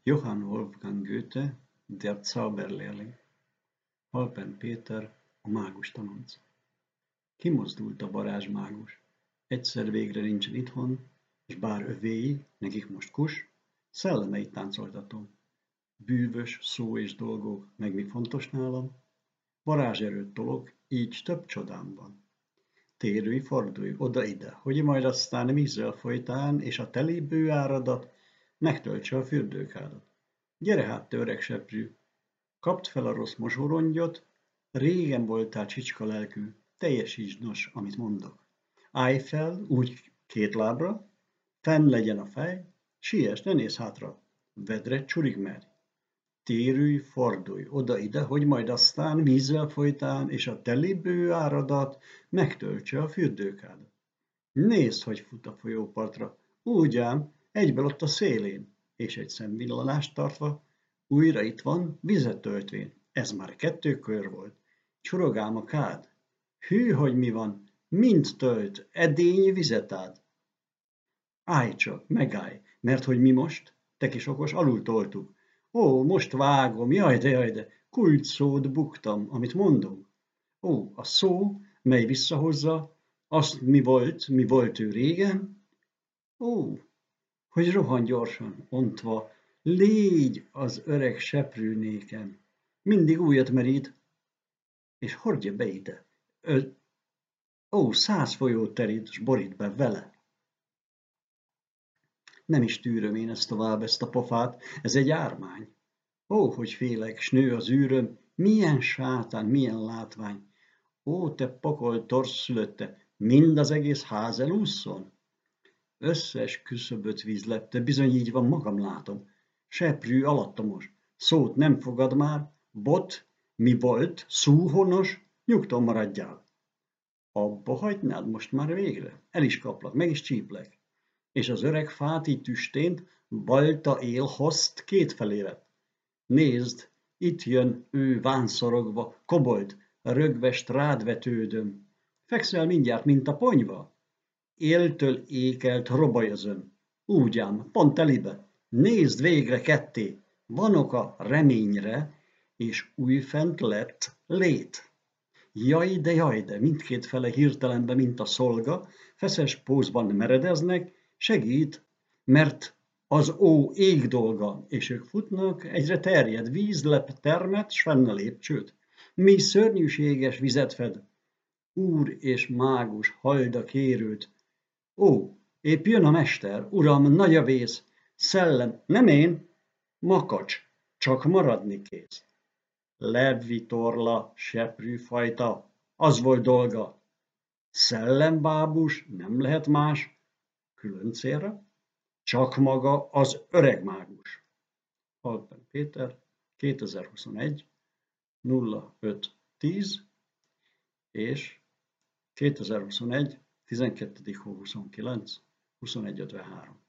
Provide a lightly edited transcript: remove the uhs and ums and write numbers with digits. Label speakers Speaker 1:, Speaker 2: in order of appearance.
Speaker 1: Johann Wolfgang Goethe, Der Zauberlehrling. Alpen Péter, a mágus tanonc. Kimozdult a varázsmágus. Egyszer végre nincsen itthon, és bár övéi, nekik most kus, szellemeit táncoltatom. Bűvös szó és dolgok, meg mi fontos nálam, varázserőt tolok, így több csodám van. Térülj, fordulj oda-ide, hogy majd aztán vízzel folytán, és a teli bő áradat megtöltse a fürdőkádat. Gyere hát, te öreg seprű, kapd fel a rossz mosorongyot, régen voltál csicska lelkű, teljesítsd nos, amit mondok. Állj fel, úgy két lábra, fenn legyen a fej, siess, ne nézz hátra, vedre csurig merj. Térülj, fordulj oda-ide, hogy majd aztán vízzel folytán, és a teli bő áradat megtöltse a fürdőkádat. Nézd, hogy fut a folyópartra, úgy ám, egyből ott a szélén, és egy szemvillanást tartva, újra itt van, vizet töltvén. Ez már 2 kör volt. Csurog ám a kád. Hű, hogy mi van, mind tölt, edény vizet ad. Állj csak, megállj, mert hogy mi most, te kis okos, alul toltuk. Ó, most vágom, jaj de, kulcsszót buktam, amit mondom. Ó, a szó, mely visszahozza, azt mi volt ő régen? Ó, hogy rohan gyorsan, ontva, légy az öreg seprűnéken. Mindig újat merít, és hordja be ide. Ó, 100 folyót terít, s borít be vele. Nem is tűröm én ezt tovább, ezt a pofát, ez egy ármány. Ó, hogy félek, s nő az űröm, milyen sátán, milyen látvány. Ó, te pokol torszszülötte, mind az egész ház elússzon? Összes küszöböt víz lepte, bizony így van, magam látom. Seprű alattamos, szót nem fogad már, bot, mi volt, szúhonos, nyugton maradjál. Abba hagynád most már végre? El is kaplak, meg is csíplek. És az öreg fát így tüstént, balta él hozt kétfelé vett. Nézd, itt jön ő vánszorogva, kobold, rögvest rád vetődöm. Fekszel mindjárt, mint a ponyva? Éltől ékelt robaj az ön. Úgy ám, pont telibe. Nézd végre ketté, van oka reményre, és újfent lett lét. Jaj de, mindkét fele hirtelenbe, mint a szolga, feszes pózban meredeznek, segít, mert az ó ég dolga, és ők futnak, egyre terjed, vízlep termet, s fenn a lépcsőt. Mi szörnyűséges vizet fed, úr és mágus, halda kérőt. Ó, épp jön a mester, uram, nagy a vész, szellem, nem én, makacs, csak maradni kész. Levitorla, seprűfajta, az volt dolga. Szellembábus nem lehet más, külön célra, csak maga az öreg mágus. Alpen Péter, 2021, 05-10 és 2021, 12. hó 29, 21.53.